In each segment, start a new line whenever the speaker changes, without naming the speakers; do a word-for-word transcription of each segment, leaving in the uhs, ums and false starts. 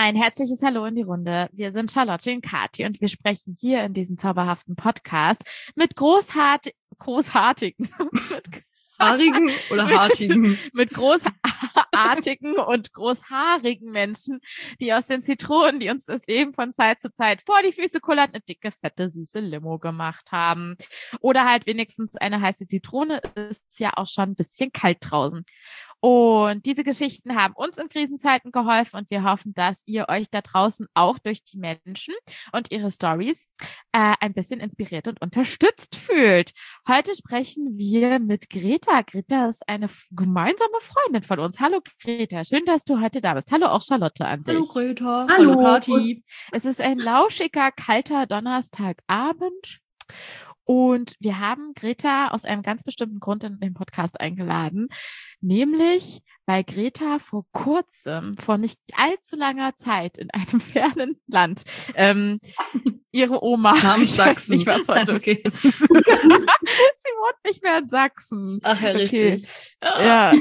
Ein herzliches Hallo in die Runde. Wir sind Charlotte und Kathi und wir sprechen hier in diesem zauberhaften Podcast mit großhart, großartigen,
haarigen oder hartigen?
Mit, mit großartigen und großhaarigen Menschen, die aus den Zitronen, die uns das Leben von Zeit zu Zeit vor die Füße kullert, eine dicke, fette, süße Limo gemacht haben. Oder halt wenigstens eine heiße Zitrone, ist ja auch schon ein bisschen kalt draußen. Und diese Geschichten haben uns in Krisenzeiten geholfen und wir hoffen, dass ihr euch da draußen auch durch die Menschen und ihre Stories äh, ein bisschen inspiriert und unterstützt fühlt. Heute sprechen wir mit Greta. Greta ist eine gemeinsame Freundin von uns. Hallo Greta, schön, dass du heute da bist. Hallo auch Charlotte an dich.
Hallo Greta.
Hallo,
Hallo Kathi.
Es ist ein lauschiger, kalter Donnerstagabend. Und wir haben Greta aus einem ganz bestimmten Grund in den Podcast eingeladen, nämlich weil Greta vor kurzem, vor nicht allzu langer Zeit in einem fernen Land, ähm, ihre Oma,
Namens
ich
Sachsen.
weiß nicht, was heute
Okay.
Sie wohnt nicht mehr in Sachsen.
Ach ja,
Okay.
richtig.
Ja.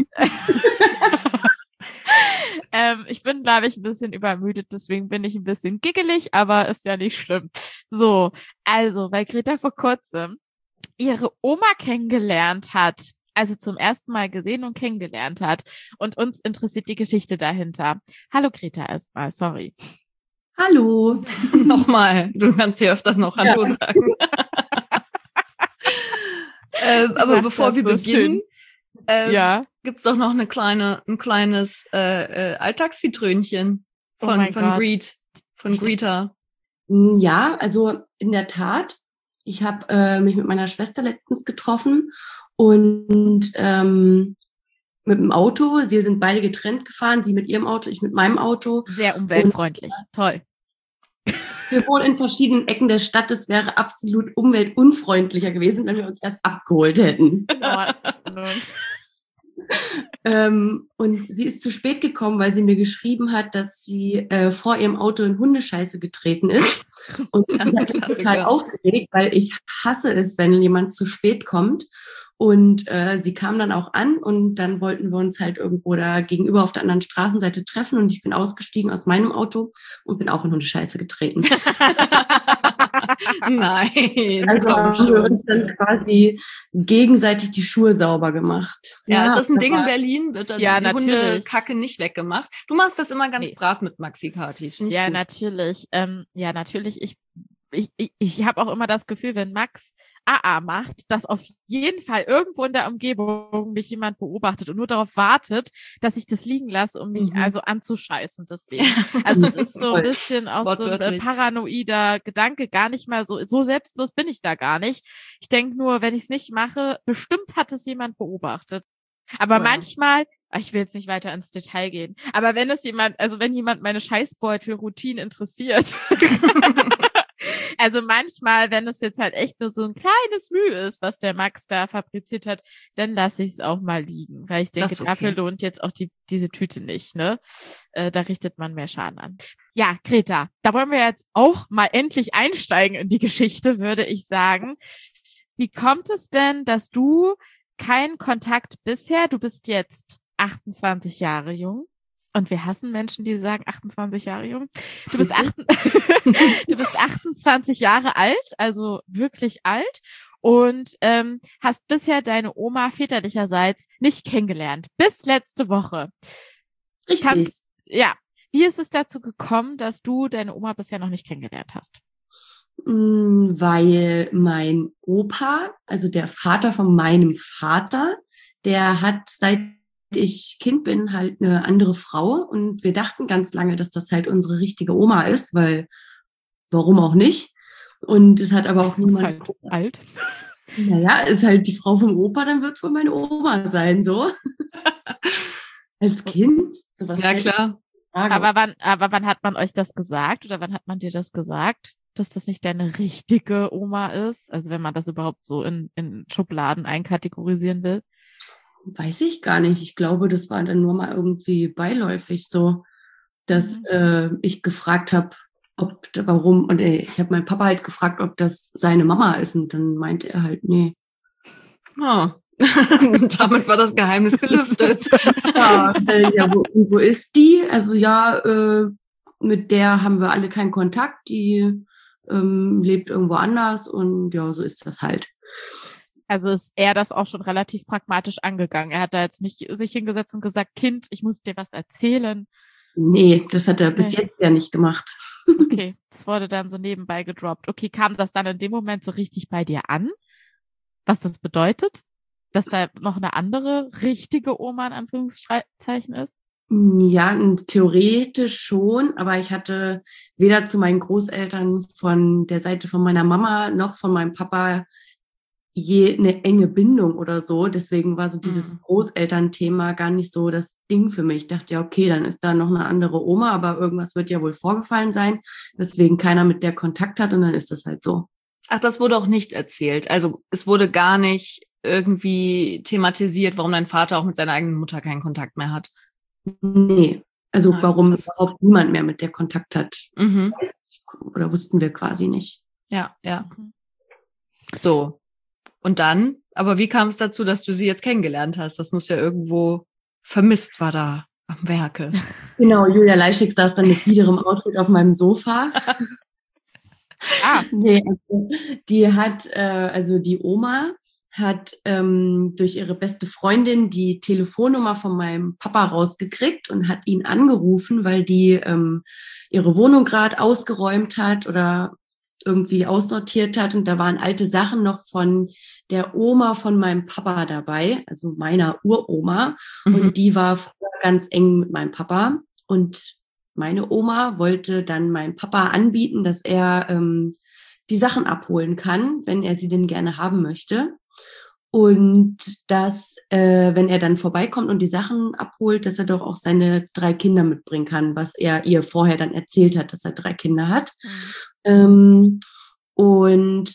ähm, ich bin, glaube ich, ein bisschen übermüdet, deswegen bin ich ein bisschen giggelig, aber ist ja nicht schlimm. So, also, weil Greta vor kurzem ihre Oma kennengelernt hat, also zum ersten Mal gesehen und kennengelernt hat. Und uns interessiert die Geschichte dahinter. Hallo Greta erstmal, sorry.
Hallo.
Nochmal, du kannst hier öfters noch Hallo
Ja.
sagen. äh, aber
Sag
bevor
das
wir
so
beginnen, äh,
Ja.
gibt's doch noch eine kleine, ein kleines äh, äh, Alltagszitrönchen
Oh
von,
mein
von
Gott.
Greet, von Greta.
Ja, also in der Tat. Ich habe äh, mich mit meiner Schwester letztens getroffen und ähm, mit dem Auto. Wir sind beide getrennt gefahren, sie mit ihrem Auto, ich mit meinem Auto.
Sehr umweltfreundlich. Toll.
Wir wohnen in verschiedenen Ecken der Stadt. Es wäre absolut umweltunfreundlicher gewesen, wenn wir uns erst abgeholt hätten.
In Ordnung.
Ähm, und sie ist zu spät gekommen, weil sie mir geschrieben hat, dass sie äh, vor ihrem Auto in Hundescheiße getreten ist. Und
Ja,
ich habe mich
Klassiker.
total aufgeregt, weil ich hasse es, wenn jemand zu spät kommt. Und äh, sie kam dann auch an und dann wollten wir uns halt irgendwo da gegenüber auf der anderen Straßenseite treffen und ich bin ausgestiegen aus meinem Auto und bin auch in Hundescheiße getreten.
Nein,
Also
komm
haben wir
schon.
uns dann quasi gegenseitig die Schuhe sauber gemacht.
Ja, ist das ein Ding in
aber-
Berlin? Wird dann
Ja,
die
natürlich.
Hundekacke nicht weggemacht? Du machst das immer ganz
Nee.
brav mit Maxi Kathi. Finde ich
Ja,
gut.
natürlich. Ähm, ja, natürlich. Ich, ich, ich, ich habe auch immer das Gefühl, wenn Max A A macht, dass auf jeden Fall irgendwo in der Umgebung mich jemand beobachtet und nur darauf wartet, dass ich das liegen lasse, um mich
Mhm.
also anzuscheißen. Deswegen. Also es ist so ein bisschen auch so ein äh,
Wortwörtlich.
paranoider Gedanke, gar nicht mal so, so selbstlos bin ich da gar nicht. Ich denke nur, wenn ich es nicht mache, bestimmt hat es jemand beobachtet. Aber
Ja.
manchmal, ach, ich will jetzt nicht weiter ins Detail gehen, aber wenn es jemand, also wenn jemand meine Scheißbeutel-Routine interessiert, also manchmal, wenn es jetzt halt echt nur so ein kleines Mühe ist, was der Max da fabriziert hat, dann lasse ich es auch mal liegen, weil ich denke,
Das ist okay.
dafür lohnt jetzt auch die, diese Tüte nicht, ne? Äh, da richtet man mehr Schaden an. Ja, Greta, da wollen wir jetzt auch mal endlich einsteigen in die Geschichte, würde ich sagen. Wie kommt es denn, dass du keinen Kontakt bisher, du bist jetzt achtundzwanzig Jahre jung und wir hassen Menschen, die sagen achtundzwanzig Jahre jung. Du bist, acht, du bist achtundzwanzig Jahre alt, also wirklich alt und ähm, hast bisher deine Oma väterlicherseits nicht kennengelernt, bis letzte Woche.
Richtig.
Kannst, ja, wie ist es dazu gekommen, dass du deine Oma bisher noch nicht kennengelernt hast?
Mm, Weil mein Opa, also der Vater von meinem Vater, der hat seit ich Kind bin halt eine andere Frau und wir dachten ganz lange, dass das halt unsere richtige Oma ist, weil warum auch nicht? Und es hat aber auch
Ist
niemand.
halt alt.
Naja, ist halt die Frau vom Opa, dann wird es wohl meine Oma sein, so. Als Kind, sowas.
Ja,
stellt sich
klar.
die Frage.
Aber wann, aber wann hat man euch das gesagt oder wann hat man dir das gesagt, dass das nicht deine richtige Oma ist? Also wenn man das überhaupt so in, in Schubladen einkategorisieren will.
Weiß ich gar nicht. Ich glaube, das war dann nur mal irgendwie beiläufig so, dass
Mhm.
äh, ich gefragt habe, ob, warum, und äh, ich habe meinen Papa halt gefragt, ob das seine Mama ist und dann meinte er halt, nee.
Ah. Und damit war das Geheimnis gelüftet.
Ja, äh, ja wo, wo ist die? Also ja, äh, mit der haben wir alle keinen Kontakt, die ähm, lebt irgendwo anders und ja, so ist das halt.
Also ist er das auch schon relativ pragmatisch angegangen. Er hat da jetzt nicht sich hingesetzt und gesagt, Kind, ich muss dir was erzählen.
Nee, das hat er bis
Nee.
jetzt ja nicht gemacht.
Okay, das wurde dann so nebenbei gedroppt. Okay, kam das dann in dem Moment so richtig bei dir an? Was das bedeutet? Dass da noch eine andere richtige Oma in Anführungszeichen ist?
Ja, theoretisch schon, aber ich hatte weder zu meinen Großeltern von der Seite von meiner Mama noch von meinem Papa je eine enge Bindung oder so. Deswegen war so dieses
Mhm.
Großelternthema gar nicht so das Ding für mich. Ich dachte, ja, okay, dann ist da noch eine andere Oma, aber irgendwas wird ja wohl vorgefallen sein, weswegen keiner mit der Kontakt hat und dann ist das halt so.
Ach, das wurde auch nicht erzählt. Also es wurde gar nicht irgendwie thematisiert, warum dein Vater auch mit seiner eigenen Mutter keinen Kontakt mehr hat.
Nee, also
Nein,
warum
krass.
überhaupt niemand mehr mit der Kontakt hat,
Mhm.
weiß oder wussten wir quasi nicht.
Ja, ja.
Mhm.
So. Und dann? Aber wie kam es dazu, dass du sie jetzt kennengelernt hast? Das muss ja irgendwo vermisst war da am Werke.
Genau, Julia Leischig saß dann mit biederem Outfit auf meinem Sofa.
Ah,
Nee, also die hat, äh, also die Oma hat ähm, durch ihre beste Freundin die Telefonnummer von meinem Papa rausgekriegt und hat ihn angerufen, weil die ähm, ihre Wohnung gerade ausgeräumt hat oder irgendwie aussortiert hat und da waren alte Sachen noch von der Oma von meinem Papa dabei, also meiner Uroma.
Mhm.
Und die war früher ganz eng mit meinem Papa. Und meine Oma wollte dann meinem Papa anbieten, dass er ähm, die Sachen abholen kann, wenn er sie denn gerne haben möchte. Und dass, äh, wenn er dann vorbeikommt und die Sachen abholt, dass er doch auch seine drei Kinder mitbringen kann, was er ihr vorher dann erzählt hat, dass er drei Kinder hat.
Mhm.
Ähm, und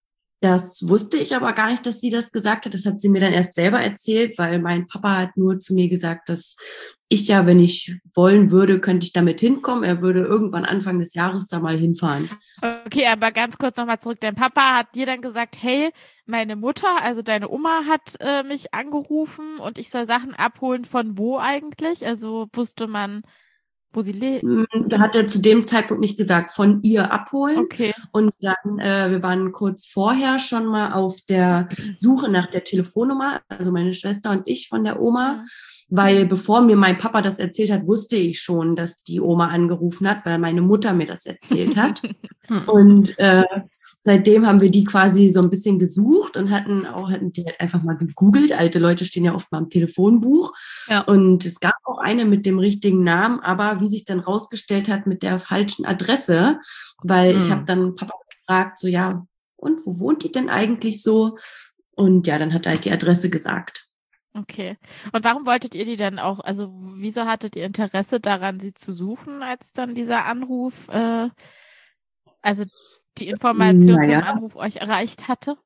das wusste ich aber gar nicht, dass sie das gesagt hat. Das hat sie mir dann erst selber erzählt, weil mein Papa hat nur zu mir gesagt, dass ich ja, wenn ich wollen würde, könnte ich damit hinkommen. Er würde irgendwann Anfang des Jahres da mal hinfahren.
Okay, aber ganz kurz nochmal zurück. Dein Papa hat dir dann gesagt, hey, meine Mutter, also deine Oma hat äh, mich angerufen und ich soll Sachen abholen. Von wo eigentlich? Also wusste man, wo sie lebt?
Da hat er zu dem Zeitpunkt nicht gesagt, von ihr abholen.
Okay.
Und dann, äh, wir waren kurz vorher schon mal auf der Suche nach der Telefonnummer, also meine Schwester und ich von der Oma.
Mhm.
Weil bevor mir mein Papa das erzählt hat, wusste ich schon, dass die Oma angerufen hat, weil meine Mutter mir das erzählt hat. Und äh, seitdem haben wir die quasi so ein bisschen gesucht und hatten auch hatten die halt einfach mal gegoogelt. Alte Leute stehen ja oft mal im Telefonbuch.
Ja.
Und es gab auch eine mit dem richtigen Namen, aber wie sich dann rausgestellt hat, mit der falschen Adresse. Weil ich
Hm.
habe dann Papa gefragt, so ja, und wo wohnt die denn eigentlich so? Und ja, dann hat er halt die Adresse gesagt.
Okay. Und warum wolltet ihr die denn auch, also wieso hattet ihr Interesse daran, sie zu suchen, als dann dieser Anruf, äh, also die Information
Naja.
zum Anruf euch erreicht hatte?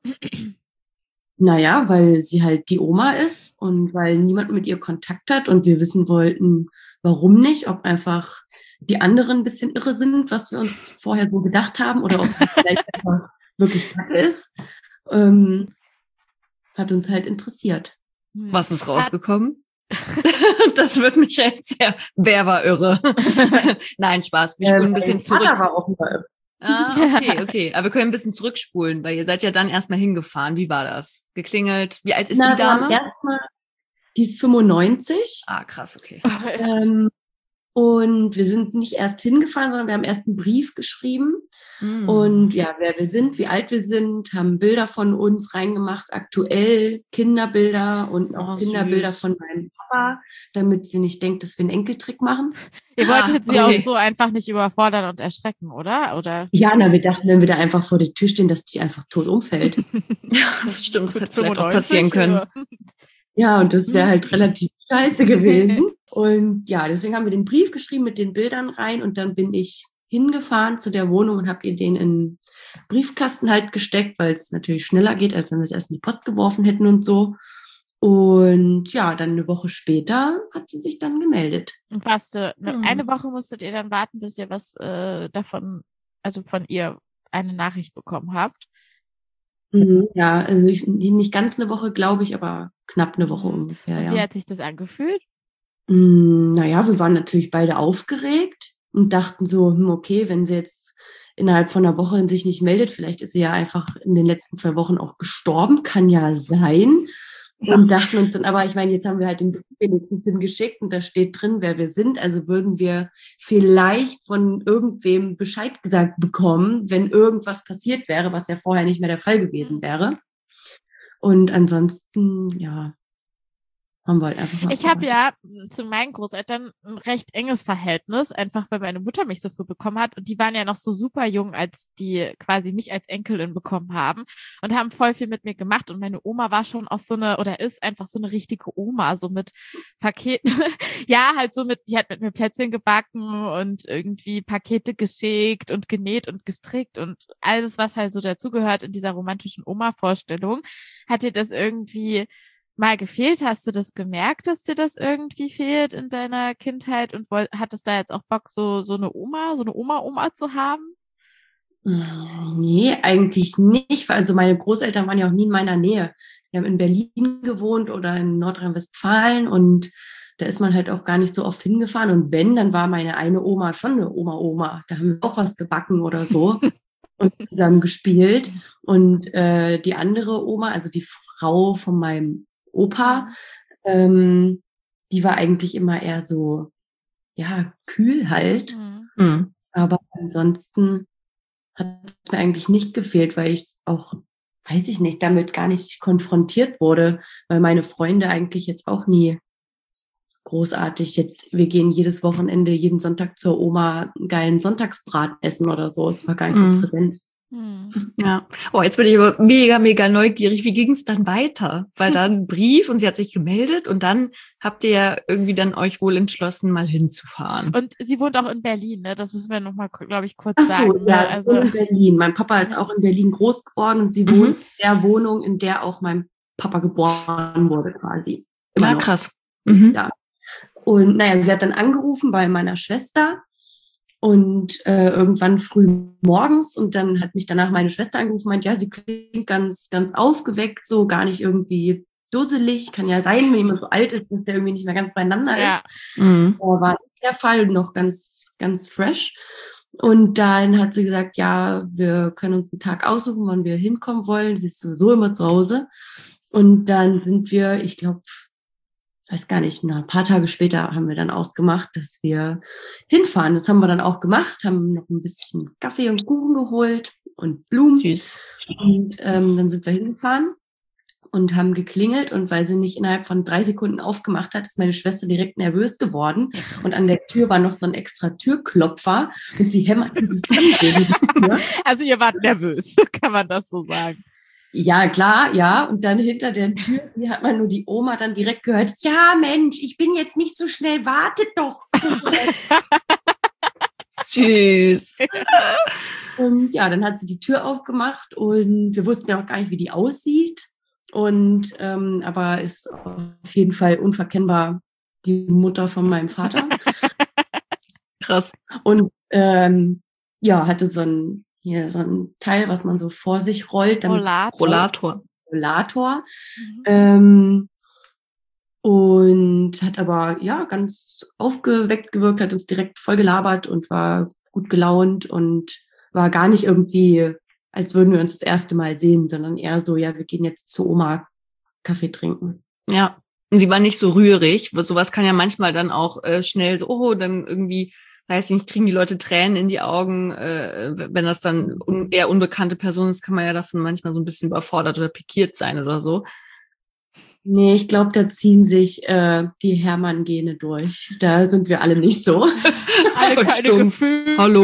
Naja, weil sie halt die Oma ist und weil niemand mit ihr Kontakt hat und wir wissen wollten, warum nicht, ob einfach die anderen ein bisschen irre sind, was wir uns vorher so gedacht haben oder ob sie vielleicht einfach wirklich kacke ist. Ähm, hat uns halt interessiert.
Hm.
Was ist rausgekommen? Das wird mich ja jetzt sehr. Wer war irre? Nein, Spaß. Wir spulen ein bisschen
mein Vater
zurück.
war auch immer
Ah, okay, okay. Aber wir können ein bisschen zurückspulen, weil ihr seid ja dann erstmal hingefahren. Wie war das? Geklingelt? Wie alt ist
Na,
die
wir haben
Dame?
erstmal, die ist fünfundneunzig.
Ah, krass, okay.
Ähm, und wir sind nicht erst hingefahren, sondern wir haben erst einen Brief geschrieben.
Mm.
Und ja, wer wir sind, wie alt wir sind, haben Bilder von uns reingemacht, aktuell Kinderbilder und auch
Oh,
Kinderbilder
süß.
von meinem Papa, damit sie nicht denkt, dass wir einen Enkeltrick machen.
Ihr
Ah,
wolltet sie
okay.
auch so einfach nicht überfordern und erschrecken, oder? Oder?
Ja, na, wir dachten, wenn wir da einfach vor der Tür stehen, dass die einfach tot umfällt.
Ja, das stimmt. Das
Mit
hätte vielleicht auch
fünfundneunzig,
passieren können.
oder?
Ja, und das wäre halt relativ scheiße gewesen. Und ja, deswegen haben wir den Brief geschrieben mit den Bildern rein und dann bin ich hingefahren zu der Wohnung und habe ihr den in den Briefkasten halt gesteckt, weil es natürlich schneller geht, als wenn wir es erst in die Post geworfen hätten und so. Und ja, dann eine Woche später hat sie sich dann gemeldet.
Und warst du, ne,
Hm.
eine Woche musstet ihr dann warten, bis ihr was äh, davon, also von ihr eine Nachricht bekommen habt.
Mhm, ja, also ich, nicht ganz eine Woche, glaube ich, aber knapp eine Woche
Mhm.
ungefähr,
Und
ja.
wie hat sich das angefühlt?
Mm, naja, wir waren natürlich beide aufgeregt. und dachten so, hm, okay, wenn sie jetzt innerhalb von einer Woche sich nicht meldet, vielleicht ist sie ja einfach in den letzten zwei Wochen auch gestorben, kann ja sein. Ja. Und dachten uns dann, aber ich meine, jetzt haben wir halt den wenigstens hingeschickt und da steht drin, wer wir sind. Also würden wir vielleicht von irgendwem Bescheid gesagt bekommen, wenn irgendwas passiert wäre, was ja vorher nicht mehr der Fall gewesen wäre. Und ansonsten, ja, haben wir halt einfach mal
Ich habe ja zu meinen Großeltern ein recht enges Verhältnis, einfach weil meine Mutter mich so früh bekommen hat und die waren ja noch so super jung, als die quasi mich als Enkelin bekommen haben und haben voll viel mit mir gemacht und meine Oma war schon auch so eine, oder ist einfach so eine richtige Oma, so mit Paketen, ja, halt so mit, die hat mit mir Plätzchen gebacken und irgendwie Pakete geschickt und genäht und gestrickt und alles, was halt so dazugehört in dieser romantischen Oma-Vorstellung. Hat dir das irgendwie mal gefehlt? Hast du das gemerkt, dass dir das irgendwie fehlt in deiner Kindheit und woll- hattest da jetzt auch Bock, so, so eine Oma, so eine Oma-Oma zu haben?
Nee, eigentlich nicht. Also meine Großeltern waren ja auch nie in meiner Nähe. Die haben in Berlin gewohnt oder in Nordrhein-Westfalen und da ist man halt auch gar nicht so oft hingefahren. Und wenn, dann war meine eine Oma schon eine Oma-Oma. Da haben wir auch was gebacken oder so und zusammen gespielt. Und äh, die andere Oma, also die Frau von meinem Opa, ähm, die war eigentlich immer eher so, ja, kühl halt.
Mhm.
Aber ansonsten hat es mir eigentlich nicht gefehlt, weil ich auch, weiß ich nicht, damit gar nicht konfrontiert wurde, weil meine Freunde eigentlich jetzt auch nie großartig jetzt, wir gehen jedes Wochenende, jeden Sonntag zur Oma einen geilen Sonntagsbraten essen oder so. Es war gar nicht
Mhm.
so präsent.
Ja. Oh, jetzt bin ich aber mega, mega neugierig. Wie ging es dann weiter? Weil dann ein Brief und sie hat sich gemeldet und dann habt ihr ja irgendwie dann euch wohl entschlossen, mal hinzufahren.
Und sie wohnt auch in Berlin, ne? Das müssen wir nochmal, glaube ich, kurz
Ach so,
sagen.
ja,
Ne?
sie
Also,
wohnt in Berlin. Mein Papa ist auch in Berlin groß geworden und sie
Mhm.
wohnt in der Wohnung, in der auch mein Papa geboren wurde quasi. Immer
Ja,
noch.
krass. Mhm.
Ja. Und naja, sie hat dann angerufen bei meiner Schwester und äh, irgendwann früh morgens und dann hat mich danach meine Schwester angerufen und meint, ja, sie klingt ganz, ganz aufgeweckt, so gar nicht irgendwie dusselig. Kann ja sein, wenn jemand so alt ist, dass der irgendwie nicht mehr ganz beieinander
ja.
ist.
Mhm.
Aber war nicht der Fall, noch ganz, ganz fresh. Und dann hat sie gesagt, ja, wir können uns einen Tag aussuchen, wann wir hinkommen wollen. Sie ist sowieso immer zu Hause. Und dann sind wir, ich glaube, weiß gar nicht, ein paar Tage später haben wir dann ausgemacht, dass wir hinfahren. Das haben wir dann auch gemacht, haben noch ein bisschen Kaffee und Kuchen geholt und Blumen.
Süß.
Und ähm, dann sind wir hingefahren und haben geklingelt. Und weil sie nicht innerhalb von drei Sekunden aufgemacht hat, ist meine Schwester direkt nervös geworden. Und an der Tür war noch so ein extra Türklopfer. Und sie hämmert dieses Ding gegen die Tür.
Also ihr wart nervös, kann man das so sagen.
Ja, klar, ja. Und dann hinter der Tür, hier hat man nur die Oma dann direkt gehört, ja, Mensch, ich bin jetzt nicht so schnell, wartet doch.
Süß.
Und ja, dann hat sie die Tür aufgemacht und wir wussten ja auch gar nicht, wie die aussieht. Und ähm, aber ist auf jeden Fall unverkennbar die Mutter von meinem Vater.
Krass.
Und ähm, ja, hatte so ein hier so ein Teil, was man so vor sich rollt. damit-
Rollator.
Rollator.
Rollator.
Mhm.
Ähm, und hat aber ja ganz aufgeweckt gewirkt, hat uns direkt voll gelabert und war gut gelaunt und war gar nicht irgendwie, als würden wir uns das erste Mal sehen, sondern eher so, ja, wir gehen jetzt zu Oma Kaffee trinken.
Ja. Und sie war nicht so rührig. Sowas kann ja manchmal dann auch äh, schnell so, oh, dann irgendwie, weiß nicht, kriegen die Leute Tränen in die Augen. Äh, wenn das dann un- eher unbekannte Person ist, kann man ja davon manchmal so ein bisschen überfordert oder pikiert sein oder so.
Nee, ich glaube, da ziehen sich äh, die Hermann-Gene durch. Da sind wir alle nicht so.
Alle
Voll
keine
stumpf.
Gefühle.
Hallo.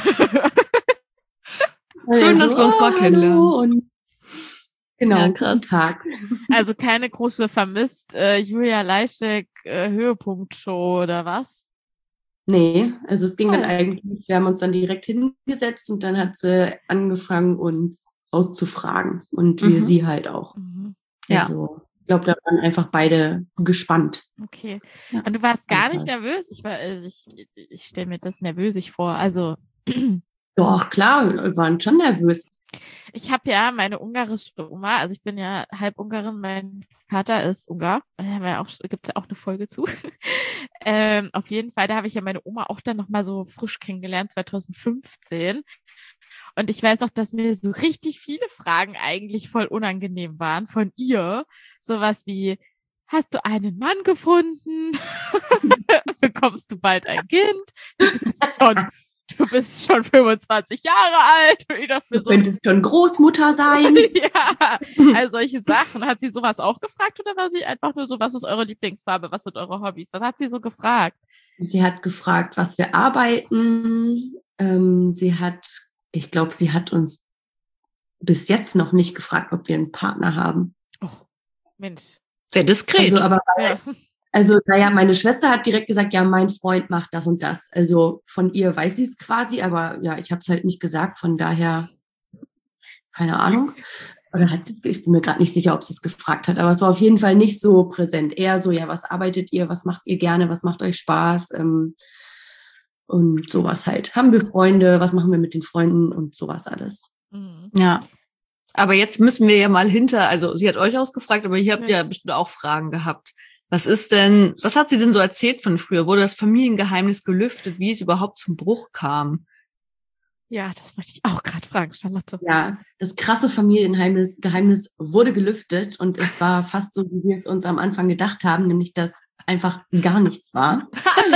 Schön, dass wir uns mal
hallo
kennenlernen.
Und genau,
Ja, krass.
guten Tag.
Also keine große vermisst äh, Julia Leischek äh, Höhepunkt-Show oder was?
Nee, also es ging dann
Toll.
eigentlich, wir haben uns dann direkt hingesetzt und dann hat sie angefangen, uns auszufragen. Und wir
Mhm.
sie halt auch.
Mhm.
Ja.
Also ich glaube, da waren einfach beide gespannt.
Okay.
Ja.
Und du warst gar
Auf jeden
nicht nervös? Ich war, also ich, ich stelle mir das nervösig vor. Also
Doch, klar, wir waren schon nervös.
Ich habe ja meine ungarische Oma, also ich bin ja halb Ungarin, mein Vater ist Ungar, da haben wir ja auch, gibt's ja auch eine Folge zu. ähm, auf jeden Fall, da habe ich ja meine Oma auch dann nochmal so frisch kennengelernt, zwanzig fünfzehn. Und ich weiß auch, dass mir so richtig viele Fragen eigentlich voll unangenehm waren von ihr. Sowas wie, hast du einen Mann gefunden? Bekommst du bald ein Kind? Du bist schon Du bist schon fünfundzwanzig Jahre alt. Wieder für
Du
so
könntest schon Großmutter sein.
ja, also solche Sachen. Hat sie sowas auch gefragt oder war sie einfach nur so, was ist eure Lieblingsfarbe, was sind eure Hobbys? Was hat sie so gefragt?
Sie hat gefragt, was wir arbeiten. Ähm, sie hat, ich glaube, sie hat uns bis jetzt noch nicht gefragt, ob wir einen Partner haben.
Oh, Mensch.
Sehr diskret.
Also, aber
Ja.
Also, naja, meine Schwester hat direkt gesagt, ja, mein Freund macht das und das. Also von ihr weiß sie es quasi, aber ja, ich habe es halt nicht gesagt, von daher, keine Ahnung. Oder hat sie es, ich bin mir gerade nicht sicher, ob sie es gefragt hat, aber es war auf jeden Fall nicht so präsent. Eher so, ja, was arbeitet ihr, was macht ihr gerne, was macht euch Spaß ähm, und sowas halt. Haben wir Freunde, was machen wir mit den Freunden und sowas alles.
Mhm.
Ja. Aber jetzt müssen wir ja mal hinter, also sie hat euch ausgefragt, aber ihr habt ja, ja bestimmt auch Fragen gehabt. Was ist denn, was hat sie denn so erzählt von früher? Wurde das Familiengeheimnis gelüftet, wie es überhaupt zum Bruch kam?
Ja, das wollte ich auch gerade fragen, Charlotte.
Ja, das krasse Familiengeheimnis Geheimnis wurde gelüftet und es war fast so, wie wir es uns am Anfang gedacht haben, nämlich dass einfach gar nichts war.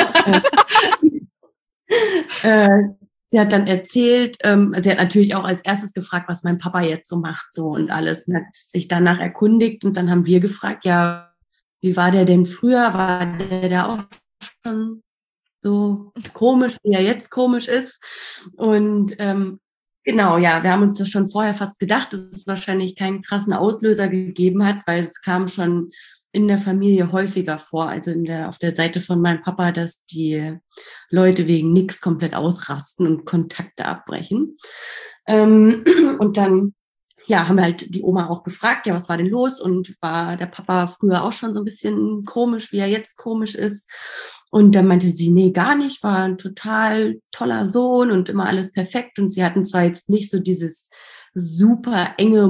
äh, sie hat dann erzählt, ähm, sie hat natürlich auch als erstes gefragt, was mein Papa jetzt so macht, so und alles, und hat sich danach erkundigt und dann haben wir gefragt, ja, wie war der denn früher? War der da auch schon so komisch, wie er jetzt komisch ist? Und ähm, genau, ja, wir haben uns das schon vorher fast gedacht, dass es wahrscheinlich keinen krassen Auslöser gegeben hat, weil es kam schon in der Familie häufiger vor, also in der, auf der Seite von meinem Papa, dass die Leute wegen nichts komplett ausrasten und Kontakte abbrechen. Ähm, und dann ja, haben wir halt die Oma auch gefragt, ja, was war denn los? Und war der Papa früher auch schon so ein bisschen komisch, wie er jetzt komisch ist? Und dann meinte sie, nee, gar nicht, war ein total toller Sohn und immer alles perfekt. Und sie hatten zwar jetzt nicht so dieses super enge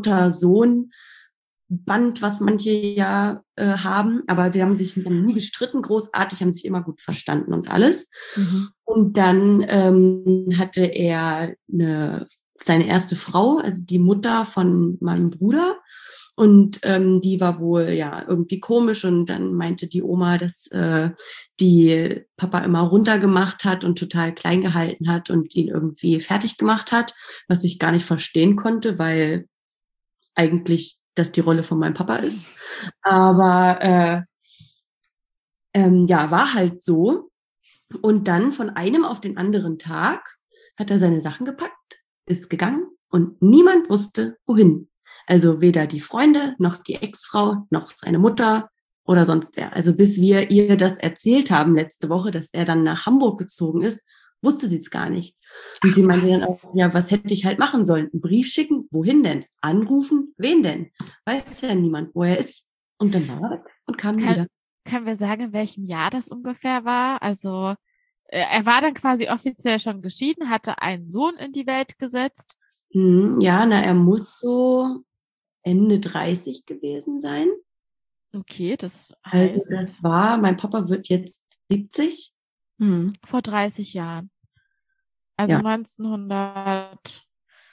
Mutter-Sohn-Band, was manche ja äh, haben, aber sie haben sich dann nie gestritten, großartig, haben sich immer gut verstanden und alles. Mhm. Und dann ähm, hatte er eine seine erste Frau, also die Mutter von meinem Bruder. Und ähm, die war wohl ja irgendwie komisch. Und dann meinte die Oma, dass äh, die Papa immer runtergemacht hat und total klein gehalten hat und ihn irgendwie fertig gemacht hat, was ich gar nicht verstehen konnte, weil eigentlich das die Rolle von meinem Papa ist. Aber äh, ähm, ja, war halt so. Und dann von einem auf den anderen Tag hat er seine Sachen gepackt, ist gegangen und niemand wusste, wohin. Also weder die Freunde, noch die Ex-Frau, noch seine Mutter oder sonst wer. Also bis wir ihr das erzählt haben letzte Woche, dass er dann nach Hamburg gezogen ist, wusste sie es gar nicht. Und Ach, sie meinte was? dann auch, ja, was hätte ich halt machen sollen? Einen Brief schicken? Wohin denn? Anrufen? Wen denn? Weiß ja niemand, wo er ist. Und dann war er weg und kam
Kann,
wieder.
Können wir sagen, in welchem Jahr das ungefähr war? Also er war dann quasi offiziell schon geschieden, hatte einen Sohn in die Welt gesetzt.
Hm, ja, na, er muss so Ende dreißig gewesen sein.
Okay, das heißt...
Also das war, mein Papa wird jetzt siebzig.
Hm. Vor dreißig Jahren. Also ja. neunzehnhundert...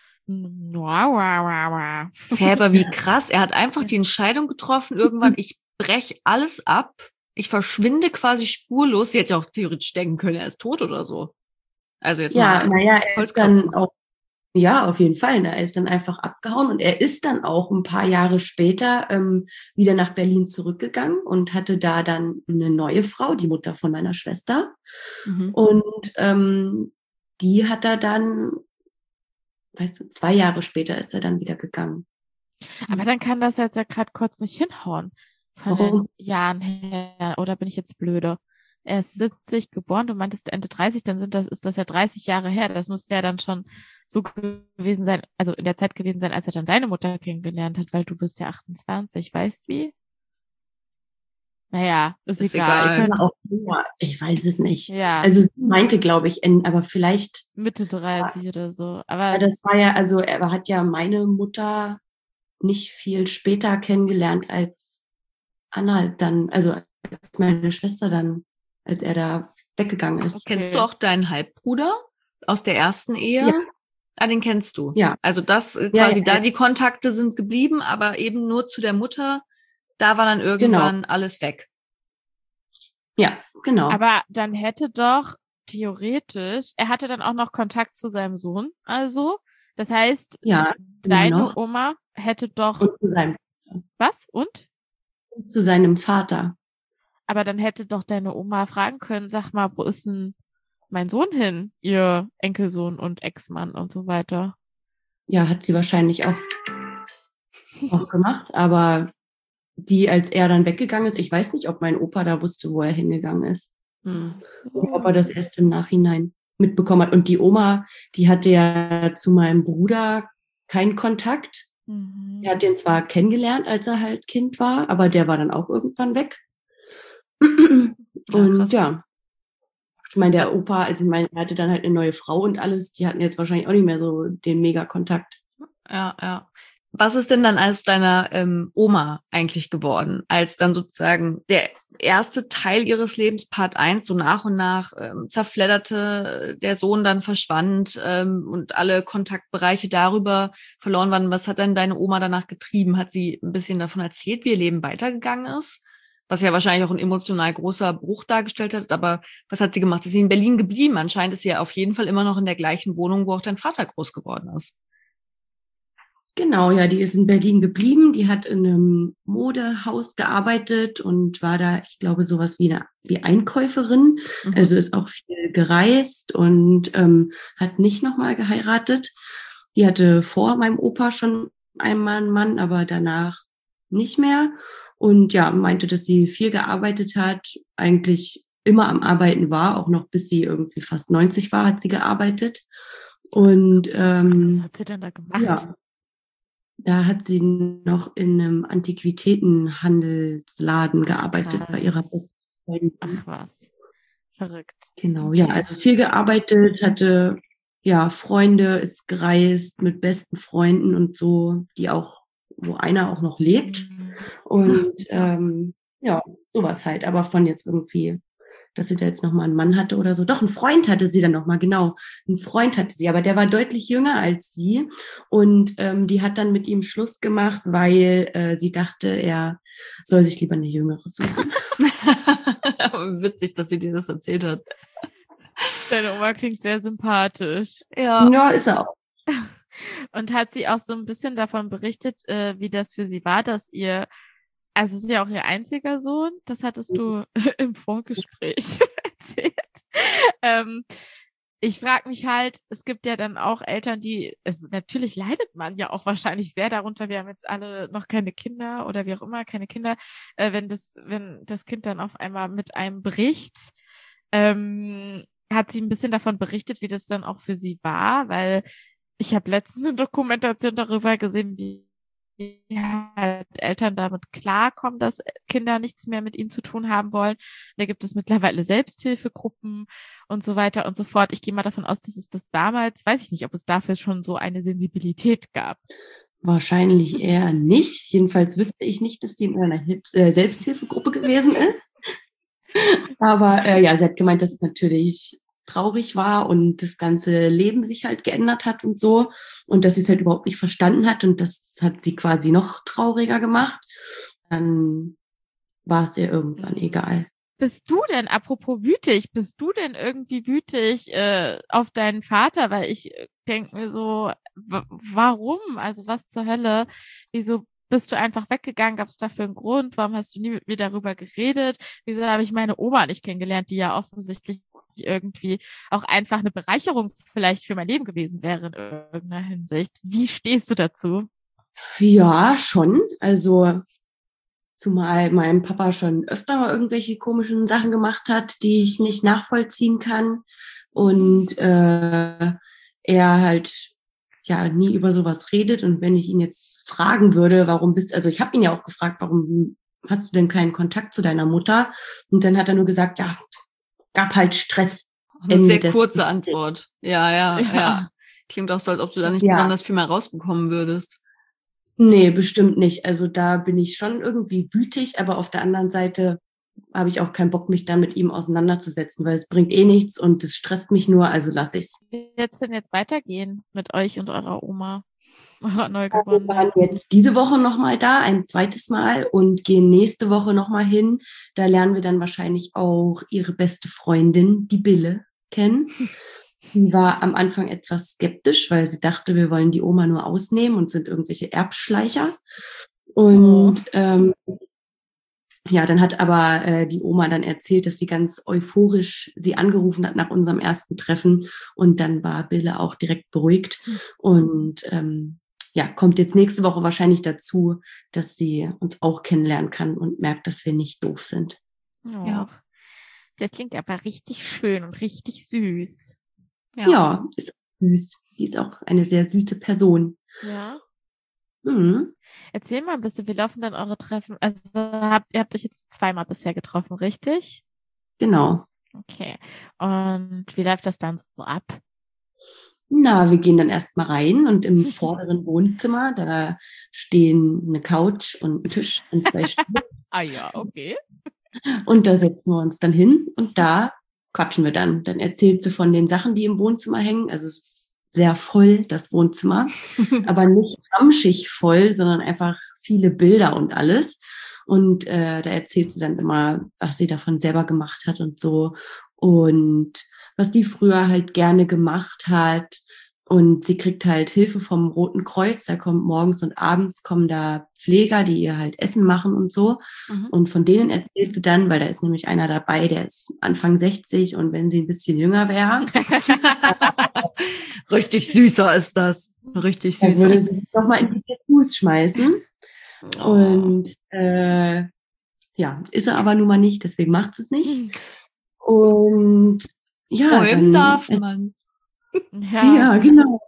Hä, aber wie krass, er hat einfach die Entscheidung getroffen, irgendwann, ich breche alles ab. Ich verschwinde quasi spurlos. Sie hätte ja auch theoretisch denken können, er ist tot oder so. Also jetzt
ja,
mal.
Naja, er ist dann auch, ja, auf jeden Fall. Er ist dann einfach abgehauen und er ist dann auch ein paar Jahre später ähm, wieder nach Berlin zurückgegangen und hatte da dann eine neue Frau, die Mutter von meiner Schwester. Mhm. Und ähm, die hat er dann, weißt du, zwei Jahre später ist er dann wieder gegangen.
Aber dann kann das jetzt ja gerade kurz nicht hinhauen. Von Warum? den Jahren her, oder bin ich jetzt blöde? Er ist siebzig geboren, du meintest Ende dreißig, dann sind das, ist das ja dreißig Jahre her. Das müsste ja dann schon so gewesen sein, also in der Zeit gewesen sein, als er dann deine Mutter kennengelernt hat, weil du bist ja achtundzwanzig, weißt wie? Naja, ist,
Ist
egal.
egal.
Ihr könnt,
Auch, ja, ich weiß es nicht.
ja,
Also sie meinte, glaube ich, in, aber vielleicht,
Mitte dreißig oder so. Aber
ja, das
es,
war ja, also er hat ja meine Mutter nicht viel später kennengelernt als Anna dann, also als meine Schwester dann, als er da weggegangen ist.
Okay.
Kennst du auch deinen Halbbruder aus der ersten Ehe?
Ja.
Ah, den kennst du.
Ja.
Also das äh,
Ja,
quasi
ja,
da
ja.
die Kontakte sind geblieben, aber eben nur zu der Mutter. Da war dann irgendwann alles weg.
Ja, genau.
aber dann hätte doch theoretisch, er hatte dann auch noch Kontakt zu seinem Sohn, also. Das heißt,
Ja, immer
deine
noch.
Oma hätte doch,
Und zu seinem,
was? Und?
zu seinem Vater.
Aber dann hätte doch deine Oma fragen können, sag mal, wo ist denn mein Sohn hin? Ihr Enkelsohn und Ex-Mann und so weiter.
Ja, hat sie wahrscheinlich auch, auch gemacht, aber die, als er dann weggegangen ist, ich weiß nicht, ob mein Opa da wusste, wo er hingegangen ist.
Hm.
Oder ob er das erst im Nachhinein mitbekommen hat. Und die Oma, die hatte ja zu meinem Bruder keinen Kontakt.
Mhm.
Er hat den zwar kennengelernt, als er halt Kind war, aber der war dann auch irgendwann weg.
Ja,
Und
krass.
ja, ich meine, der Opa, also ich meine, er hatte dann halt eine neue Frau und alles, die hatten jetzt wahrscheinlich auch nicht mehr so den Mega-Kontakt.
Ja, ja. Was ist denn dann aus deiner ähm, Oma eigentlich geworden, als dann sozusagen der erste Teil ihres Lebens, Part eins, so nach und nach ähm, zerfledderte, der Sohn dann verschwand ähm, und alle Kontaktbereiche darüber verloren waren? Was hat denn deine Oma danach getrieben? Hat sie ein bisschen davon erzählt, wie ihr Leben weitergegangen ist? Was ja wahrscheinlich auch ein emotional großer Bruch dargestellt hat, aber was hat sie gemacht? Ist sie in Berlin geblieben? Anscheinend ist sie ja auf jeden Fall immer noch in der gleichen Wohnung, wo auch dein Vater groß geworden ist.
Genau, ja, die ist in Berlin geblieben. Die hat in einem Modehaus gearbeitet und war da, ich glaube, sowas wie eine wie Einkäuferin.
Mhm.
Also ist auch viel gereist und ähm, hat nicht nochmal geheiratet. Die hatte vor meinem Opa schon einmal einen Mann, aber danach nicht mehr. Und ja, meinte, dass sie viel gearbeitet hat, eigentlich immer am Arbeiten war, auch noch bis sie irgendwie fast neunzig war, hat sie gearbeitet. Und
Was
ähm,
hat sie denn da gemacht?
ja, da hat sie noch in einem Antiquitätenhandelsladen gearbeitet
Krass.
bei ihrer besten Freundin.
Ach was. Verrückt.
Genau, ja, also viel gearbeitet, hatte ja Freunde, ist gereist mit besten Freunden und so, die auch, wo einer auch noch lebt.
Mhm.
Und ähm, ja, sowas halt. Aber von jetzt irgendwie, dass sie da jetzt nochmal einen Mann hatte oder so. Doch, einen Freund hatte sie dann nochmal, genau. Einen Freund hatte sie, aber der war deutlich jünger als sie. Und ähm, die hat dann mit ihm Schluss gemacht, weil äh, sie dachte, er soll sich lieber eine Jüngere suchen.
Witzig, dass sie dir das erzählt hat.
Deine Oma klingt sehr sympathisch.
Ja.
Ja, ist er auch.
Und hat sie auch so ein bisschen davon berichtet, äh, wie das für sie war, dass ihr, also es ist ja auch ihr einziger Sohn, das hattest du im Vorgespräch erzählt. Ähm, ich frage mich halt, es gibt ja dann auch Eltern, die, es, natürlich leidet man ja auch wahrscheinlich sehr darunter, wir haben jetzt alle noch keine Kinder oder wie auch immer, keine Kinder, äh, wenn das, wenn das Kind dann auf einmal mit einem bricht. Ähm, hat sie ein bisschen davon berichtet, wie das dann auch für sie war, weil ich habe letztens eine Dokumentation darüber gesehen, wie halt Eltern damit klarkommen, dass Kinder nichts mehr mit ihnen zu tun haben wollen. Da gibt es mittlerweile Selbsthilfegruppen und so weiter und so fort. Ich gehe mal davon aus, dass es das damals, weiß ich nicht, ob es dafür schon so eine Sensibilität gab.
Wahrscheinlich eher nicht. Jedenfalls wüsste ich nicht, dass die in einer Hilf- äh, Selbsthilfegruppe gewesen ist. Aber äh, ja, sie hat gemeint, dass es natürlich traurig war und das ganze Leben sich halt geändert hat und so. Und dass sie es halt überhaupt nicht verstanden hat. Und das hat sie quasi noch trauriger gemacht. Dann war es ihr irgendwann egal.
Bist du denn, apropos wütig, bist du denn irgendwie wütig äh, auf deinen Vater? Weil ich denke mir so, w- warum? Also was zur Hölle? Wieso bist du einfach weggegangen? Gab es dafür einen Grund? Warum hast du nie mit mir darüber geredet? Wieso habe ich meine Oma nicht kennengelernt, die ja offensichtlich irgendwie auch einfach eine Bereicherung vielleicht für mein Leben gewesen wäre in irgendeiner Hinsicht? Wie stehst du dazu?
Ja, schon. Also zumal mein Papa schon öfter mal irgendwelche komischen Sachen gemacht hat, die ich nicht nachvollziehen kann. Und äh, er halt ja nie über sowas redet. Und wenn ich ihn jetzt fragen würde, warum bist, also ich habe ihn ja auch gefragt, warum hast du denn keinen Kontakt zu deiner Mutter? Und dann hat er nur gesagt, ja, gab halt Stress.
Eine
Ende
sehr
des-
kurze Antwort. Ja, ja, ja,
Ja.
Klingt auch so, als ob du da nicht
Ja.
besonders viel mehr rausbekommen würdest.
Nee, bestimmt nicht. Also da bin ich schon irgendwie wütig, aber auf der anderen Seite habe ich auch keinen Bock, mich da mit ihm auseinanderzusetzen, weil es bringt eh nichts und es stresst mich nur, also lass ich's.
Wie wird es denn jetzt weitergehen mit euch und eurer Oma? Eurer
Wir
Neugeborenen?
waren jetzt diese Woche nochmal da, ein zweites Mal und gehen nächste Woche nochmal hin. Da lernen wir dann wahrscheinlich auch ihre beste Freundin, die Bille, kennen. Die war am Anfang etwas skeptisch, weil sie dachte, wir wollen die Oma nur ausnehmen und sind irgendwelche Erbschleicher. Und ähm, ja, dann hat aber äh, die Oma dann erzählt, dass sie ganz euphorisch sie angerufen hat nach unserem ersten Treffen. Und dann war Bille auch direkt beruhigt. Und ähm, ja, kommt jetzt nächste Woche wahrscheinlich dazu, dass sie uns auch kennenlernen kann und merkt, dass wir nicht doof sind.
Oh.
Ja.
Das klingt aber richtig schön und richtig süß.
Ja, ist auch süß. Die ist auch eine sehr süße Person.
Ja.
Mhm.
Erzähl mal ein bisschen, wie laufen dann eure Treffen? Also habt, ihr habt euch jetzt zweimal bisher getroffen, richtig?
Genau.
Okay. Und wie läuft das dann so ab?
Na, wir gehen dann erstmal rein und im vorderen Wohnzimmer, da stehen eine Couch und ein Tisch und zwei Stühle.
Ah ja, okay.
Und da setzen wir uns dann hin und da quatschen wir dann. Dann erzählt sie von den Sachen, die im Wohnzimmer hängen. Also es ist sehr voll, das Wohnzimmer, aber nicht ramschig voll, sondern einfach viele Bilder und alles. Und äh, da erzählt sie dann immer, was sie davon selber gemacht hat und so. Und was die früher halt gerne gemacht hat. Und sie kriegt halt Hilfe vom Roten Kreuz. Da kommt morgens und abends kommen da Pfleger, die ihr halt Essen machen und so.
Mhm.
Und von denen erzählt sie dann, weil da ist nämlich einer dabei, der ist Anfang sechzig und wenn sie ein bisschen jünger wäre,
Richtig süßer ist das. Richtig
dann
süßer.
würde sie sich doch mal in die Tattoos schmeißen.
Oh.
Und äh, ja, ist er aber nun mal nicht, deswegen macht sie es nicht. Und ja,
Träumen
dann,
darf man.
Ja.
ja, genau.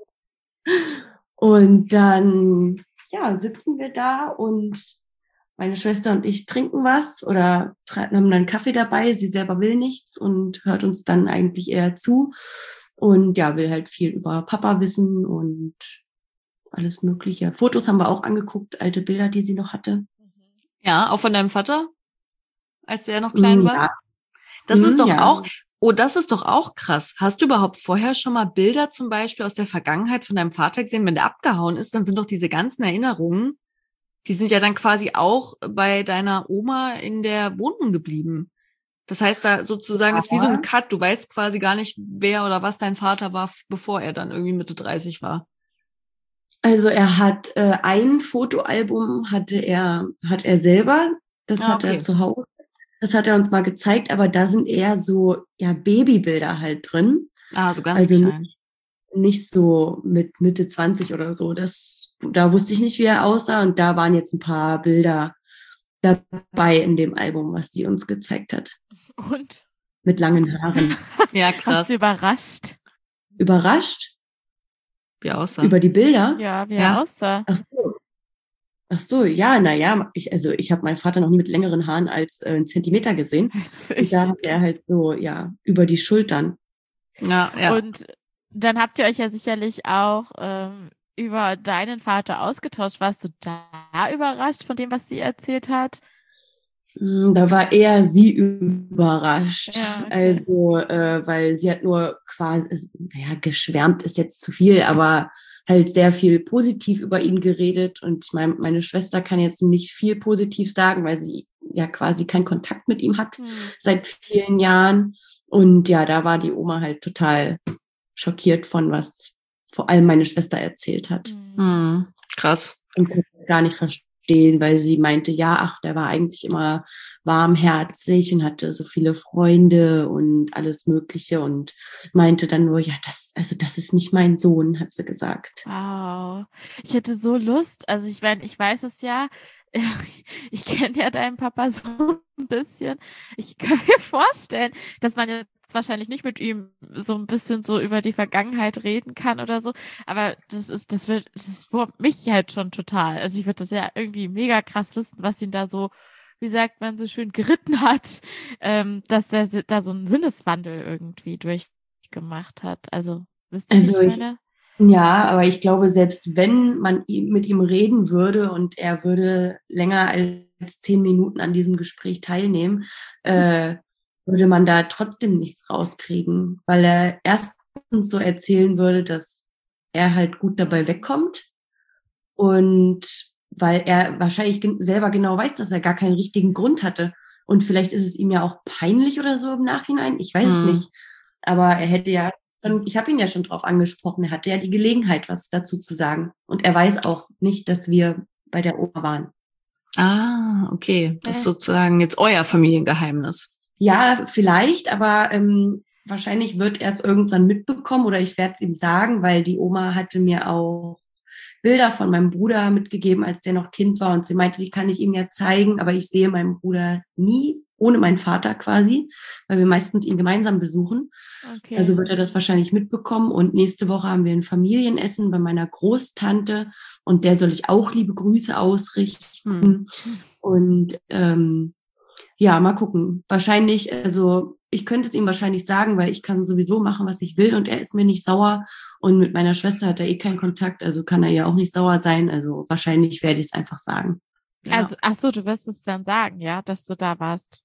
Und dann, ja, sitzen wir da und meine Schwester und ich trinken was oder tra- haben dann Kaffee dabei. Sie selber will nichts und hört uns dann eigentlich eher zu. Und ja, will halt viel über Papa wissen und alles Mögliche. Fotos haben wir auch angeguckt, alte Bilder, die sie noch hatte.
Ja, auch von deinem Vater, als der noch klein
Mm,
war.
ja.
Das
Mm,
ist doch
ja.
auch, oh, das ist doch auch krass. Hast du überhaupt vorher schon mal Bilder zum Beispiel aus der Vergangenheit von deinem Vater gesehen? Wenn der abgehauen ist, dann sind doch diese ganzen Erinnerungen, die sind ja dann quasi auch bei deiner Oma in der Wohnung geblieben. Das heißt, da sozusagen ist wie so ein Cut. Du weißt quasi gar nicht, wer oder was dein Vater war, f- bevor er dann irgendwie Mitte dreißig war.
Also er hat äh, ein Fotoalbum hatte er hat er selber, das
Ah,
hat
okay.
er zu Hause. Das hat er uns mal gezeigt, aber da sind eher so ja Babybilder halt drin,
Ah, so ganz
Also
klein.
nicht so mit Mitte zwanzig oder so. Das da wusste ich nicht, wie er aussah und da waren jetzt ein paar Bilder dabei in dem Album, was sie uns gezeigt hat,
Und?
mit langen Haaren.
Ja,
Hast
krass.
du überrascht?
Überrascht
Wie er aussah.
über die Bilder?
Ja, wie
Ja.
er aussah.
Ach so. Ach so, ja, naja, ich, also ich habe meinen Vater noch nie mit längeren Haaren als äh, einen Zentimeter gesehen. Und da hat er halt so, ja, über die Schultern.
Ja, ja.
Und dann habt ihr euch ja sicherlich auch ähm, über deinen Vater ausgetauscht. Warst du da überrascht von dem, was sie erzählt hat?
Hm, Da war eher sie überrascht.
Ja, okay.
Also, äh, weil sie hat nur quasi, also, naja, geschwärmt ist jetzt zu viel, aber halt sehr viel positiv über ihn geredet. Und ich meine, meine Schwester kann jetzt nicht viel positiv sagen, weil sie ja quasi keinen Kontakt mit ihm hat
Hm.
seit vielen Jahren. Und ja, da war die Oma halt total schockiert von, was vor allem meine Schwester erzählt hat.
Hm.
Hm, krass.
Und konnte gar nicht verstehen, weil sie meinte, ja, ach, der war eigentlich immer warmherzig und hatte so viele Freunde und alles Mögliche und meinte dann nur, ja, das, also das ist nicht mein Sohn, hat sie gesagt.
Wow. Ich hätte so Lust, also ich meine, ich weiß es ja, ich kenne ja deinen Papa so ein bisschen. Ich kann mir vorstellen, dass man jetzt wahrscheinlich nicht mit ihm so ein bisschen so über die Vergangenheit reden kann oder so, aber das ist, das wird, das wurmt mich halt schon total. Also ich würde das ja irgendwie mega krass wissen, was ihn da so wie sagt man so schön, geritten hat, ähm, dass er da so einen Sinneswandel irgendwie durchgemacht hat. Also, wisst ihr,
Also
wie ich
ich,
meine?
ja, aber ich glaube, selbst wenn man ihm, mit ihm reden würde und er würde länger als zehn Minuten an diesem Gespräch teilnehmen, äh, würde man da trotzdem nichts rauskriegen, weil er erstens so erzählen würde, dass er halt gut dabei wegkommt und weil er wahrscheinlich gen- selber genau weiß, dass er gar keinen richtigen Grund hatte. Und vielleicht ist es ihm ja auch peinlich oder so im Nachhinein. Ich weiß es
Hm.
nicht. Aber er hätte ja schon, ich habe ihn ja schon drauf angesprochen, er hatte ja die Gelegenheit, was dazu zu sagen. Und er weiß auch nicht, dass wir bei der Oma waren.
Ah, okay. Das ist
Äh.
sozusagen jetzt euer Familiengeheimnis.
Ja, vielleicht, aber ähm, wahrscheinlich wird er es irgendwann mitbekommen oder ich werde es ihm sagen, weil die Oma hatte mir auch Bilder von meinem Bruder mitgegeben, als der noch Kind war. Und sie meinte, die kann ich ihm ja zeigen, aber ich sehe meinen Bruder nie, ohne meinen Vater quasi, weil wir meistens ihn gemeinsam besuchen.
Okay.
Also wird er das wahrscheinlich mitbekommen. Und nächste Woche haben wir ein Familienessen bei meiner Großtante und der soll ich auch liebe Grüße ausrichten.
Hm.
Und ähm, ja, mal gucken. Wahrscheinlich, also ich könnte es ihm wahrscheinlich sagen, weil ich kann sowieso machen, was ich will und er ist mir nicht sauer. Und mit meiner Schwester hat er eh keinen Kontakt, also kann er ja auch nicht sauer sein. Also wahrscheinlich werde ich es einfach sagen.
Ja.
Also, ach so, du wirst es dann sagen, ja, dass du da warst.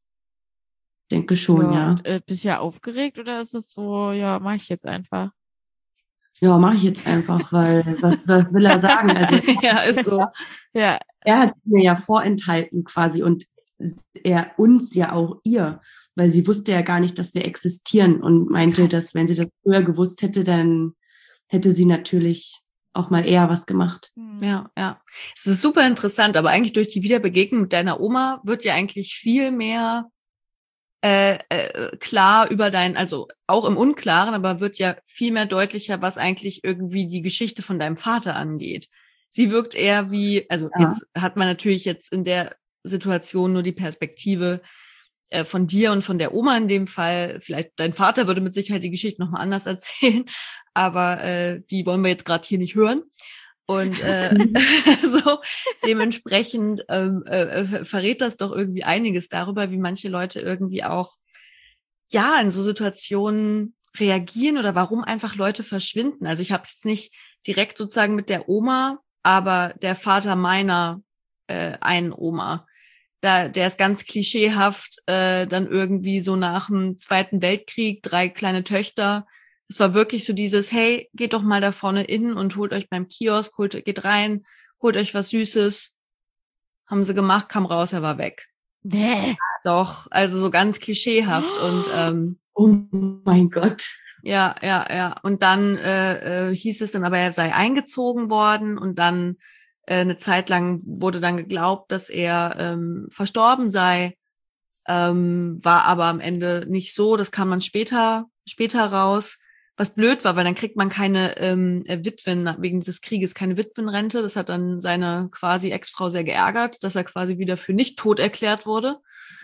Denke schon, ja.
Und, äh, bist du ja aufgeregt oder ist es so, ja, mach ich jetzt einfach?
Ja, mache ich jetzt einfach, weil was, was will er sagen? Also
Ja, ist so.
Ja,
er hat mir ja vorenthalten quasi und er uns ja auch ihr, weil sie wusste ja gar nicht, dass wir existieren und meinte,
Krass.
dass wenn sie das früher gewusst hätte, dann hätte sie natürlich auch mal eher was gemacht.
hm.
Ja, ja. Es ist super interessant, aber eigentlich durch die Wiederbegegnung mit deiner Oma wird ja eigentlich viel mehr äh, äh, klar über dein, also auch im Unklaren, aber wird ja viel mehr deutlicher, was eigentlich irgendwie die Geschichte von deinem Vater angeht. Sie wirkt eher wie, also
Ja.
jetzt hat man natürlich jetzt in der Situation nur die Perspektive äh, von dir und von der Oma in dem Fall. Vielleicht dein Vater würde mit Sicherheit die Geschichte nochmal anders erzählen, aber äh, die wollen wir jetzt gerade hier nicht hören. Und äh, so dementsprechend ähm, äh, verrät das doch irgendwie einiges darüber, wie manche Leute irgendwie auch ja in so Situationen reagieren oder warum einfach Leute verschwinden. Also ich habe es nicht direkt sozusagen mit der Oma, aber der Vater meiner äh, einen Oma, da der ist ganz klischeehaft, äh, dann irgendwie so nach dem Zweiten Weltkrieg, drei kleine Töchter. Es war wirklich so dieses, hey, geht doch mal da vorne in und holt euch beim Kiosk, holt, geht rein, holt euch was Süßes. Haben sie gemacht, kam raus, er war weg.
Nee.
Doch, also so ganz klischeehaft. Und ähm,
Oh mein Gott.
ja, ja, ja. Und dann äh, äh, hieß es dann aber, er sei eingezogen worden und dann äh, eine Zeit lang wurde dann geglaubt, dass er ähm, verstorben sei. Ähm, war aber am Ende nicht so. Das kam man später, später raus. Was blöd war, weil dann kriegt man keine ähm, Witwen, wegen des Krieges keine Witwenrente. Das hat dann seine quasi Ex-Frau sehr geärgert, dass er quasi wieder für nicht tot erklärt wurde.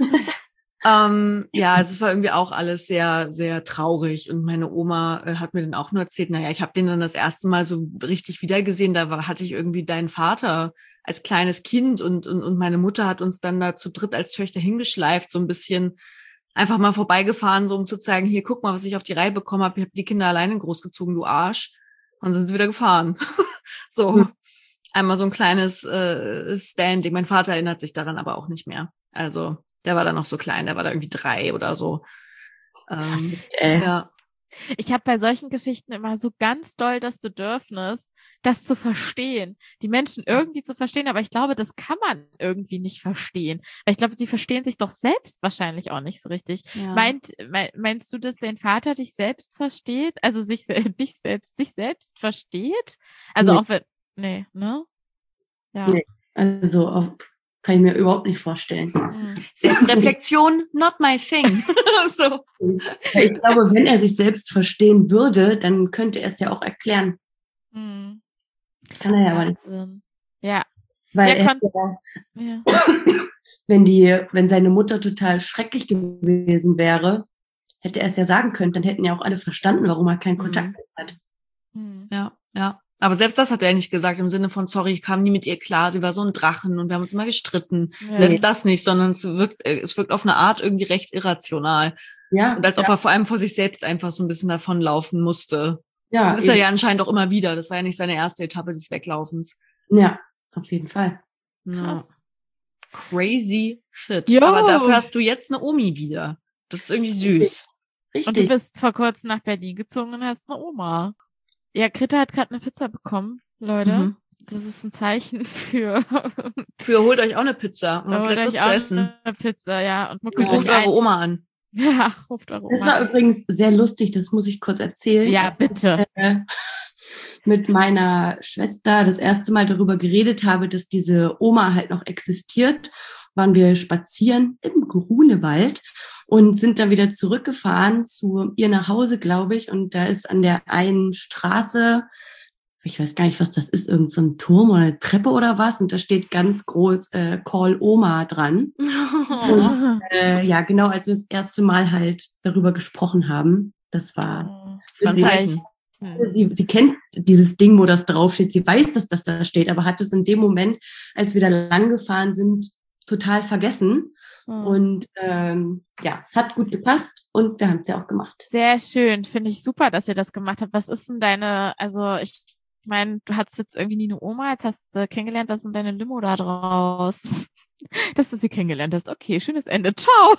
ähm, ja, also es war irgendwie auch alles sehr, sehr traurig. Und meine Oma äh, hat mir dann auch nur erzählt, naja, ich habe den dann das erste Mal so richtig wiedergesehen. Da war, hatte ich irgendwie deinen Vater als kleines Kind und, und, und meine Mutter hat uns dann da zu dritt als Töchter hingeschleift, so ein bisschen einfach mal vorbeigefahren, so um zu zeigen, hier, guck mal, was ich auf die Reihe bekommen habe. Ich habe die Kinder alleine großgezogen, du Arsch. Und dann sind sie wieder gefahren. so,
Mhm.
einmal so ein kleines äh, Standing. Mein Vater erinnert sich daran aber auch nicht mehr. Also, der war da noch so klein, der war da irgendwie drei oder so. Ähm,
Äh,
ja.
Ich habe bei solchen Geschichten immer so ganz doll das Bedürfnis, das zu verstehen, die Menschen irgendwie zu verstehen, aber ich glaube, das kann man irgendwie nicht verstehen. Weil ich glaube, sie verstehen sich doch selbst wahrscheinlich auch nicht so richtig.
Ja.
Meint, mein, meinst du, dass dein Vater dich selbst versteht? Also sich se- dich selbst, sich selbst versteht? Also
Nee.
auch wenn, nee, ne? Ja.
Nee. also auf, kann ich mir überhaupt nicht vorstellen.
Hm.
Selbstreflexion, not my thing. so.
Weil ich glaube, wenn er sich selbst verstehen würde, dann könnte er es ja auch erklären.
Hm.
Kann er ja aber nicht.
Wahnsinn. Ja.
Weil
Ja,
er
kon-
hätte ja,
ja.
wenn die, wenn seine Mutter total schrecklich gewesen wäre, hätte er es ja sagen können, dann hätten ja auch alle verstanden, warum er keinen
Mhm.
Kontakt mehr hat.
Hm.
Ja, ja. Aber selbst das hat er nicht gesagt, im Sinne von, sorry, ich kam nie mit ihr klar, sie war so ein Drachen und wir haben uns immer gestritten.
Ja.
Selbst das nicht, sondern es wirkt, es wirkt auf eine Art irgendwie recht irrational.
Ja.
Und als
ja.
ob er vor allem vor sich selbst einfach so ein bisschen davonlaufen musste.
Ja,
das ist er ja anscheinend auch immer wieder. Das war ja nicht seine erste Etappe des Weglaufens.
Ja, auf jeden Fall.
Ja. Crazy shit.
Jo.
Aber dafür hast du jetzt eine Omi wieder. Das ist irgendwie süß.
Richtig.
Und du bist vor kurzem nach Berlin gezogen und hast eine Oma. Ja, Greta hat gerade eine Pizza bekommen, Leute. Mhm. Das ist ein Zeichen für...
für holt euch auch eine Pizza und was
holt
Leckeres
euch
zu
auch
essen.
Eine Pizza, ja. Und
ja. Ruft eure Oma an.
Ja, ruft eure Oma
an. Das war übrigens sehr lustig, das muss ich kurz erzählen.
Ja, bitte.
Äh, mit meiner Schwester das erste Mal darüber geredet habe, dass diese Oma halt noch existiert, waren wir spazieren im Grunewald und sind dann wieder zurückgefahren zu ihr nach Hause, glaube ich. Und da ist an der einen Straße, ich weiß gar nicht, was das ist, irgend so ein Turm oder eine Treppe oder was. Und da steht ganz groß äh, Call Oma dran. Und, äh, ja, genau, als wir das erste Mal halt darüber gesprochen haben, das war...
Das war ein Zeichen.
Sie, sie kennt dieses Ding, wo das draufsteht. Sie weiß, dass das da steht, aber hat es in dem Moment, als wir da lang gefahren sind, total vergessen. Hm. Und ähm, ja, hat gut gepasst und wir haben es ja auch gemacht.
Sehr schön. Finde ich super, dass ihr das gemacht habt. Was ist denn deine, also ich meine, du hattest jetzt irgendwie nie eine Oma, jetzt hast du kennengelernt, was ist denn deine Limo da draus? Dass du sie kennengelernt hast. Okay, schönes Ende. Ciao.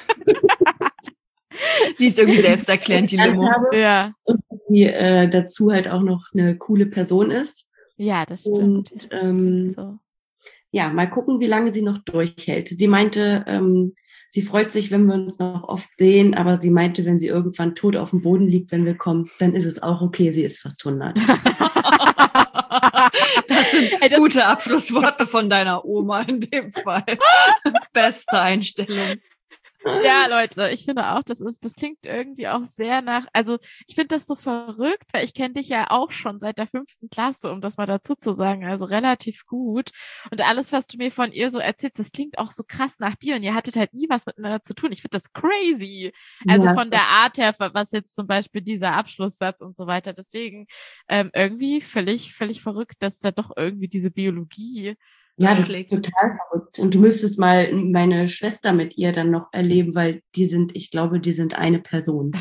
Sie ist irgendwie selbsterklärend, die Limo.
Ja. Und sie äh, dazu halt auch noch eine coole Person ist.
Ja, das stimmt.
Und, ähm,
das so.
Ja, mal gucken, wie lange sie noch durchhält. Sie meinte, ähm, sie freut sich, wenn wir uns noch oft sehen, aber sie meinte, wenn sie irgendwann tot auf dem Boden liegt, wenn wir kommen, dann ist es auch okay, sie ist fast hundert.
Das sind hey, das gute Abschlussworte von deiner Oma in dem Fall. Beste Einstellung.
Ja, Leute, ich finde auch, das ist, das klingt irgendwie auch sehr nach, also ich finde das so verrückt, weil ich kenne dich ja auch schon seit der fünften Klasse, um das mal dazu zu sagen, also relativ gut. Und alles, was du mir von ihr so erzählst, das klingt auch so krass nach dir und ihr hattet halt nie was miteinander zu tun. Ich finde das crazy. Also ja, von der Art her, was jetzt zum Beispiel dieser Abschlusssatz und so weiter. Deswegen ähm, irgendwie völlig, völlig verrückt, dass da doch irgendwie diese Biologie
Ja, das ist total verrückt. Und du müsstest mal meine Schwester mit ihr dann noch erleben, weil die sind, ich glaube, die sind eine Person.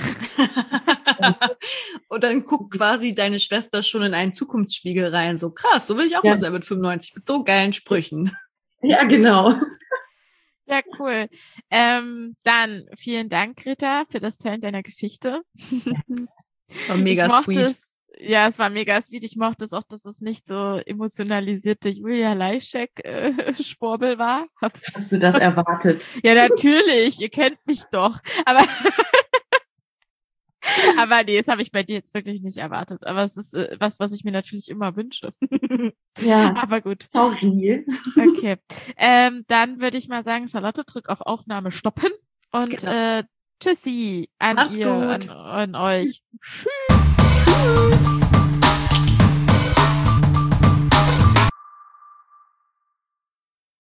Und dann guckt quasi deine Schwester schon in einen Zukunftsspiegel rein. So krass, so will ich auch ja. mal sein mit fünfundneunzig, mit so geilen Sprüchen.
Ja, genau.
Ja, cool. Ähm, dann vielen Dank, Greta, für das Teilen deiner Geschichte.
Das war mega sweet.
Es. Ja, es war mega sweet. Ich mochte es auch, dass es nicht so emotionalisierte Julia Leischek-Schwurbel äh, war. Hab's
Hast du das erwartet?
Ja, natürlich. Ihr kennt mich doch. Aber, aber nee, das habe ich bei dir jetzt wirklich nicht erwartet. Aber es ist äh, was, was ich mir natürlich immer wünsche.
Ja.
Aber gut.
Sorry.
Okay. Ähm, dann würde ich mal sagen, Charlotte, drück auf Aufnahme stoppen. Und genau. äh, tschüssi an
Macht's
ihr,
gut.
an, an euch. Tschüss. Tschüss.